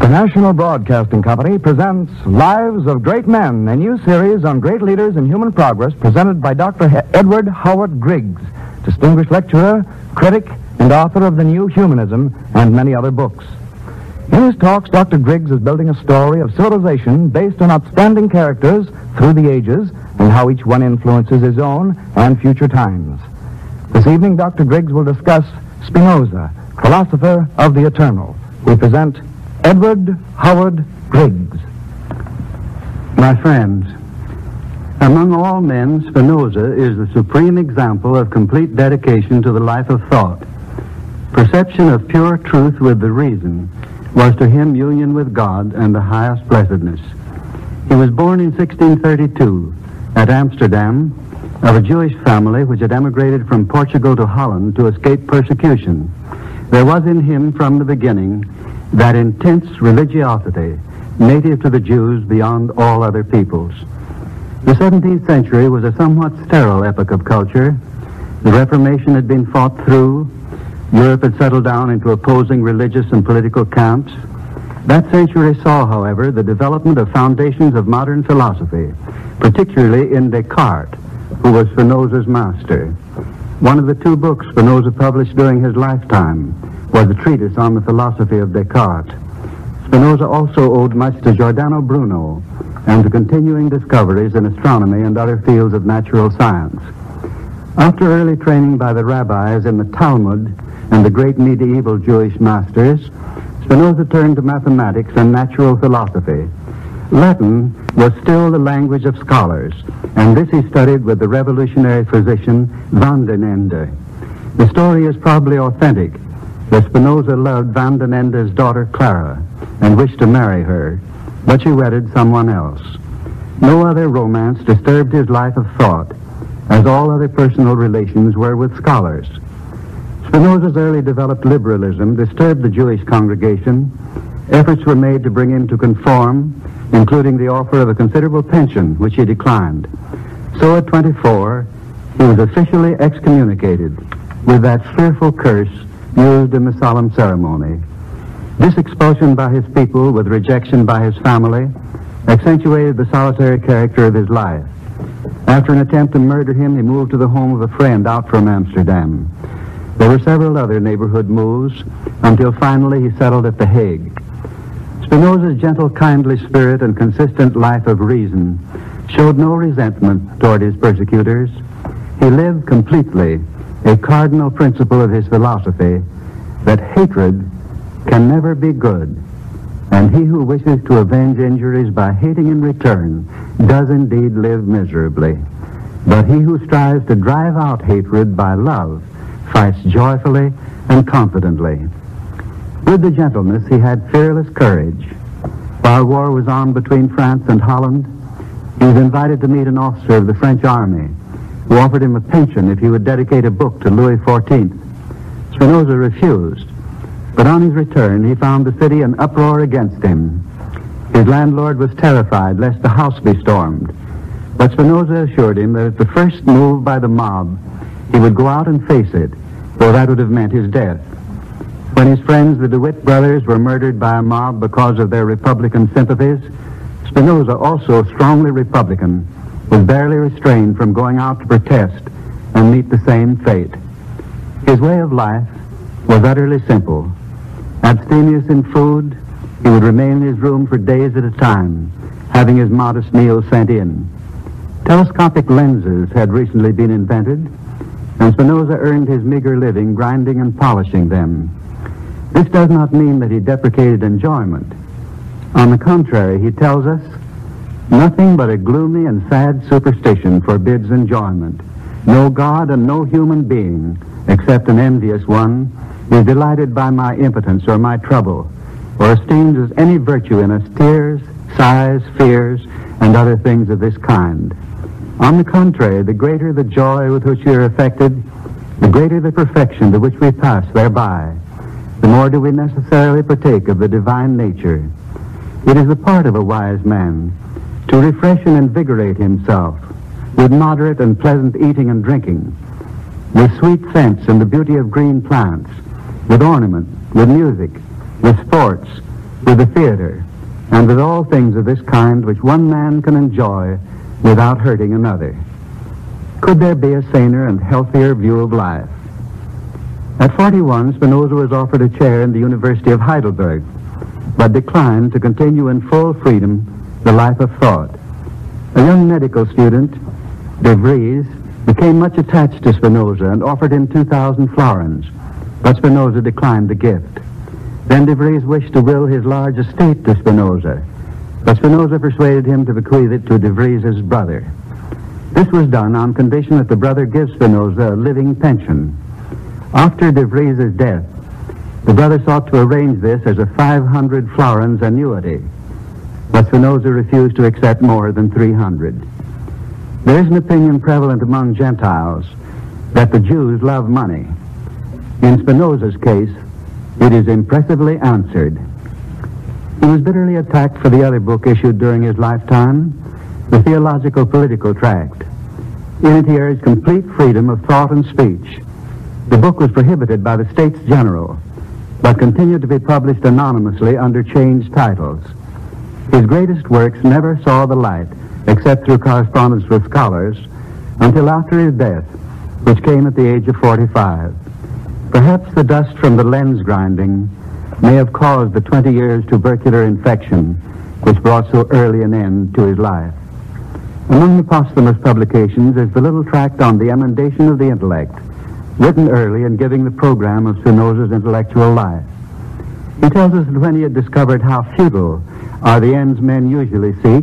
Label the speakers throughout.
Speaker 1: National Broadcasting Company presents Lives of Great Men, a new series on great leaders in human progress presented by Dr. Edward Howard Griggs, distinguished lecturer, critic, and author of The New Humanism and many other books. In his talks, Dr. Griggs is building a story of civilization based on outstanding characters through the ages and how each one influences his own and future times. This evening, Dr. Griggs will discuss Spinoza, philosopher of the eternal. We present Edward Howard Griggs.
Speaker 2: My friends, among all men, Spinoza is the supreme example of complete dedication to the life of thought. Perception of pure truth with the reason was to him union with God and the highest blessedness. He was born in 1632 at Amsterdam of a Jewish family which had emigrated from Portugal to Holland to escape persecution. There was in him from the beginning that intense religiosity native to the Jews beyond all other peoples. The 17th century was a somewhat sterile epoch of culture. The Reformation had been fought through. Europe had settled down into opposing religious and political camps. That century saw, however, the development of foundations of modern philosophy, particularly in Descartes, who was Spinoza's master. One of the two books Spinoza published during his lifetime was a treatise on the philosophy of Descartes. Spinoza also owed much to Giordano Bruno and to continuing discoveries in astronomy and other fields of natural science. After early training by the rabbis in the Talmud and the great medieval Jewish masters, Spinoza turned to mathematics and natural philosophy. Latin was still the language of scholars, and this he studied with the revolutionary physician Van den Ende. The story is probably authentic, that Spinoza loved Van den Ende's daughter Clara and wished to marry her, but she wedded someone else. No other romance disturbed his life of thought, as all other personal relations were with scholars. Spinoza's early developed liberalism disturbed the Jewish congregation. Efforts were made to bring him to conform, including the offer of a considerable pension, which he declined. So at 24, he was officially excommunicated with that fearful curse used in the solemn ceremony. This expulsion by his people with rejection by his family accentuated the solitary character of his life. After an attempt to murder him, he moved to the home of a friend out from Amsterdam. There were several other neighborhood moves until finally he settled at The Hague. Spinoza's gentle, kindly spirit and consistent life of reason showed no resentment toward his persecutors. He lived completely a cardinal principle of his philosophy that hatred can never be good, and he who wishes to avenge injuries by hating in return does indeed live miserably. But he who strives to drive out hatred by love fights joyfully and confidently. With the gentleness, he had fearless courage. While war was on between France and Holland, he was invited to meet an officer of the French army who offered him a pension if he would dedicate a book to Louis XIV. Spinoza refused, but on his return he found the city in uproar against him. His landlord was terrified lest the house be stormed, but Spinoza assured him that at the first move by the mob, he would go out and face it, for that would have meant his death. When his friends, the DeWitt brothers, were murdered by a mob because of their Republican sympathies, Spinoza, also strongly Republican, was barely restrained from going out to protest and meet the same fate. His way of life was utterly simple. Abstemious in food, he would remain in his room for days at a time, having his modest meals sent in. Telescopic lenses had recently been invented, and Spinoza earned his meager living grinding and polishing them. This does not mean that he deprecated enjoyment. On the contrary, he tells us, nothing but a gloomy and sad superstition forbids enjoyment. No God and no human being, except an envious one, is delighted by my impotence or my trouble, or esteems as any virtue in us tears, sighs, fears, and other things of this kind. On the contrary, the greater the joy with which we are affected, the greater the perfection to which we pass thereby, the more do we necessarily partake of the divine nature. It is the part of a wise man to refresh and invigorate himself with moderate and pleasant eating and drinking, with sweet scents and the beauty of green plants, with ornament, with music, with sports, with the theater, and with all things of this kind which one man can enjoy without hurting another. Could there be a saner and healthier view of life? At 41, Spinoza was offered a chair in the University of Heidelberg, but declined to continue in full freedom the life of thought. A young medical student, De Vries, became much attached to Spinoza and offered him 2,000 florins, but Spinoza declined the gift. Then De Vries wished to will his large estate to Spinoza, but Spinoza persuaded him to bequeath it to De Vries' brother. This was done on condition that the brother gives Spinoza a living pension. After De Vries' death, the brother sought to arrange this as a 500 florins annuity, but Spinoza refused to accept more than 300. There is an opinion prevalent among Gentiles that the Jews love money. In Spinoza's case, it is impressively answered. He was bitterly attacked for the other book issued during his lifetime, the Theological Political Tract. In it he urged complete freedom of thought and speech. The book was prohibited by the States General, but continued to be published anonymously under changed titles. His greatest works never saw the light, except through correspondence with scholars, until after his death, which came at the age of 45. Perhaps the dust from the lens grinding may have caused the 20 years tubercular infection which brought so early an end to his life. Among the posthumous publications is the little tract on the emendation of the intellect, written early and giving the program of Spinoza's intellectual life. He tells us that when he had discovered how futile are the ends men usually seek,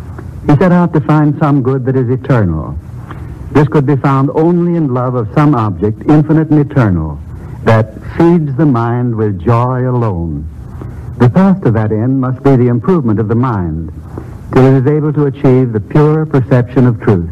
Speaker 2: he set out to find some good that is eternal. This could be found only in love of some object, infinite and eternal, that feeds the mind with joy alone. The path to that end must be the improvement of the mind, till it is able to achieve the pure perception of truth.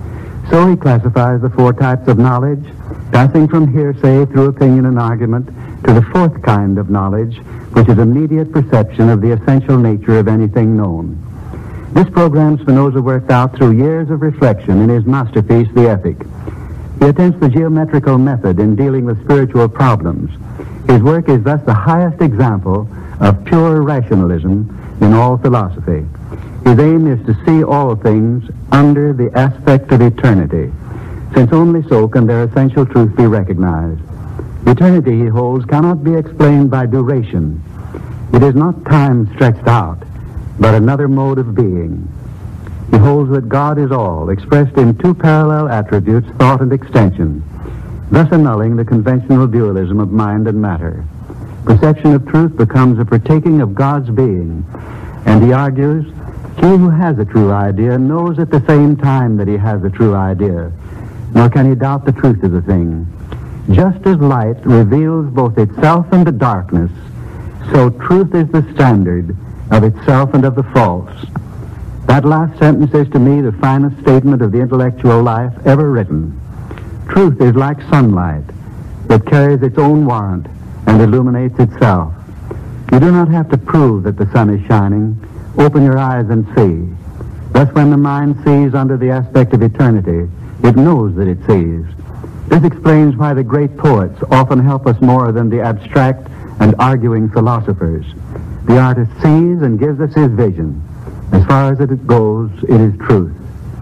Speaker 2: So he classifies the 4 types of knowledge, passing from hearsay through opinion and argument to the 4th kind of knowledge, which is immediate perception of the essential nature of anything known. This program Spinoza worked out through years of reflection in his masterpiece, The Ethic. He attempts the geometrical method in dealing with spiritual problems. His work is thus the highest example of pure rationalism in all philosophy. His aim is to see all things under the aspect of eternity, since only so can their essential truth be recognized. Eternity, he holds, cannot be explained by duration. It is not time stretched out, but another mode of being. He holds that God is all, expressed in 2 parallel attributes, thought and extension, thus annulling the conventional dualism of mind and matter. Perception of truth becomes a partaking of God's being, and he argues, he who has a true idea knows at the same time that he has a true idea, nor can he doubt the truth of the thing. Just as light reveals both itself and the darkness, so truth is the standard of itself and of the false. That last sentence is to me the finest statement of the intellectual life ever written. Truth is like sunlight. It carries its own warrant and illuminates itself. You do not have to prove that the sun is shining. Open your eyes and see. Thus, when the mind sees under the aspect of eternity, it knows that it sees. This explains why the great poets often help us more than the abstract and arguing philosophers. The artist sees and gives us his vision. As far as it goes, it is truth.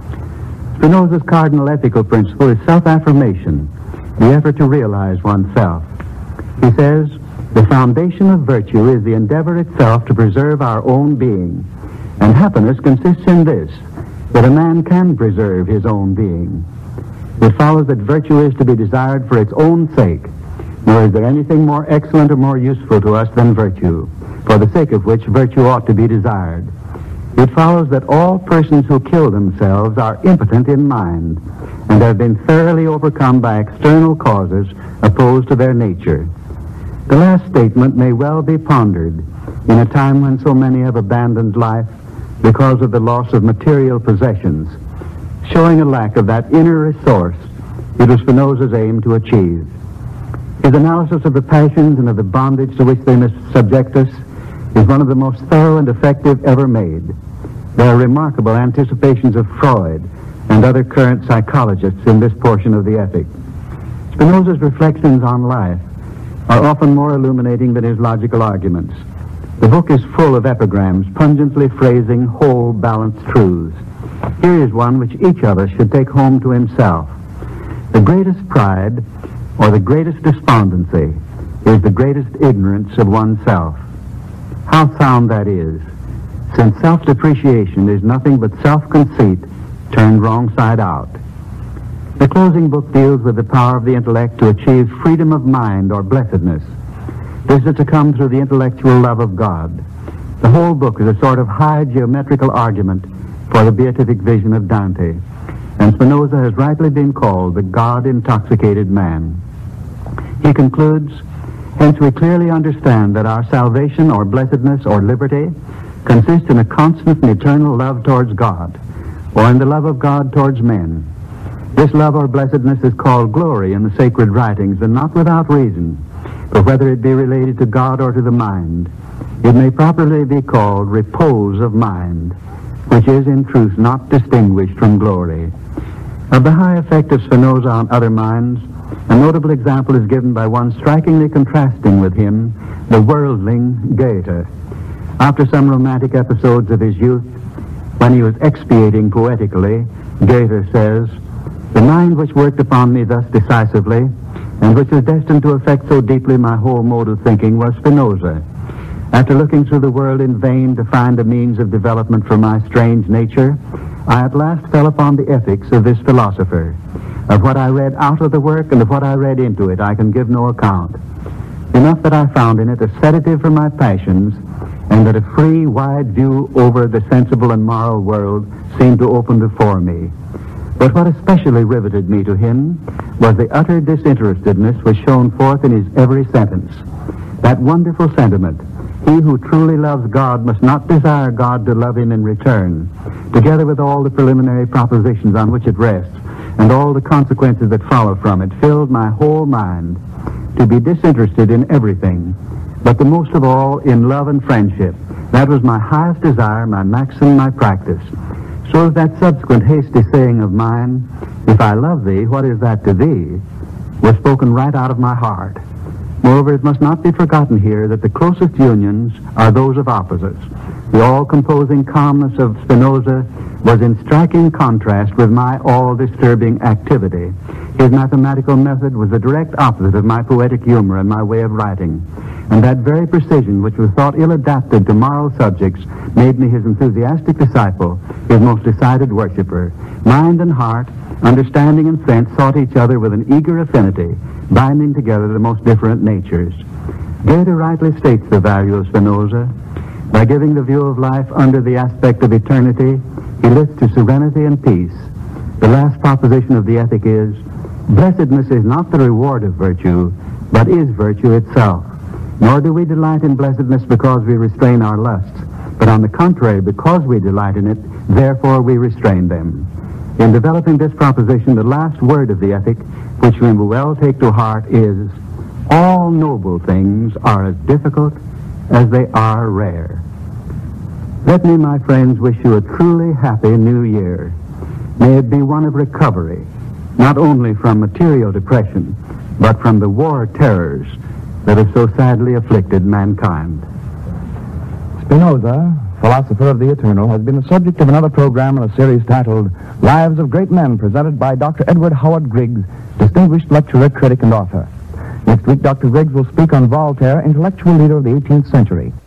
Speaker 2: Spinoza's cardinal ethical principle is self-affirmation, the effort to realize oneself. He says, the foundation of virtue is the endeavor itself to preserve our own being, and happiness consists in this, that a man can preserve his own being. It follows that virtue is to be desired for its own sake, nor is there anything more excellent or more useful to us than virtue, for the sake of which virtue ought to be desired. It follows that all persons who kill themselves are impotent in mind, and have been thoroughly overcome by external causes opposed to their nature. The last statement may well be pondered in a time when so many have abandoned life because of the loss of material possessions, showing a lack of that inner resource it was Spinoza's aim to achieve. His analysis of the passions and of the bondage to which they must subject us is one of the most thorough and effective ever made. There are remarkable anticipations of Freud and other current psychologists in this portion of the Ethic. Spinoza's reflections on life are often more illuminating than his logical arguments. The book is full of epigrams, pungently phrasing whole, balanced truths. Here is one which each of us should take home to himself. The greatest pride, or the greatest despondency, is the greatest ignorance of oneself. How sound that is, since self-depreciation is nothing but self-conceit turned wrong side out. The closing book deals with the power of the intellect to achieve freedom of mind or blessedness. This is to come through the intellectual love of God. The whole book is a sort of high geometrical argument for the beatific vision of Dante, and Spinoza has rightly been called the God-intoxicated man. He concludes, hence we clearly understand that our salvation or blessedness or liberty consists in a constant and eternal love towards God, or in the love of God towards men. This love or blessedness is called glory in the sacred writings, and not without reason, but whether it be related to God or to the mind, it may properly be called repose of mind, which is in truth not distinguished from glory. Of the high effect of Spinoza on other minds, a notable example is given by one strikingly contrasting with him, the worldling Goethe. After some romantic episodes of his youth, when he was expiating poetically, Goethe says, "The mind which worked upon me thus decisively, and which was destined to affect so deeply my whole mode of thinking, was Spinoza. After looking through the world in vain to find a means of development for my strange nature, I at last fell upon the ethics of this philosopher. Of what I read out of the work and of what I read into it, I can give no account. Enough that I found in it a sedative for my passions, and that a free, wide view over the sensible and moral world seemed to open before me. But what especially riveted me to him was the utter disinterestedness which shone forth in his every sentence. That wonderful sentiment, he who truly loves God must not desire God to love him in return, together with all the preliminary propositions on which it rests, and all the consequences that follow from it, filled my whole mind to be disinterested in everything, but the most of all in love and friendship. That was my highest desire, my maxim, my practice. So that subsequent hasty saying of mine, "If I love thee, what is that to thee?" was spoken right out of my heart. Moreover, it must not be forgotten here that the closest unions are those of opposites. The all-composing calmness of Spinoza was in striking contrast with my all-disturbing activity. His mathematical method was the direct opposite of my poetic humor and my way of writing. And that very precision, which was thought ill-adapted to moral subjects, made me his enthusiastic disciple, his most decided worshipper. Mind and heart, understanding and sense sought each other with an eager affinity, binding together the most different natures. Goethe rightly states the value of Spinoza. By giving the view of life under the aspect of eternity, he lifts to serenity and peace. The last proposition of the ethic is, blessedness is not the reward of virtue, but is virtue itself. Nor do we delight in blessedness because we restrain our lusts, but on the contrary, because we delight in it, therefore we restrain them. In developing this proposition, the last word of the ethic, which we will well take to heart, is, all noble things are as difficult as they are rare. Let me, my friends, wish you a truly happy new year. May it be one of recovery, not only from material depression, but from the war terrors that have so sadly afflicted mankind.
Speaker 1: Spinoza, philosopher of the eternal, has been the subject of another program in a series titled Lives of Great Men, presented by Dr. Edward Howard Griggs, distinguished lecturer, critic, and author. Next week, Dr. Griggs will speak on Voltaire, intellectual leader of the 18th century.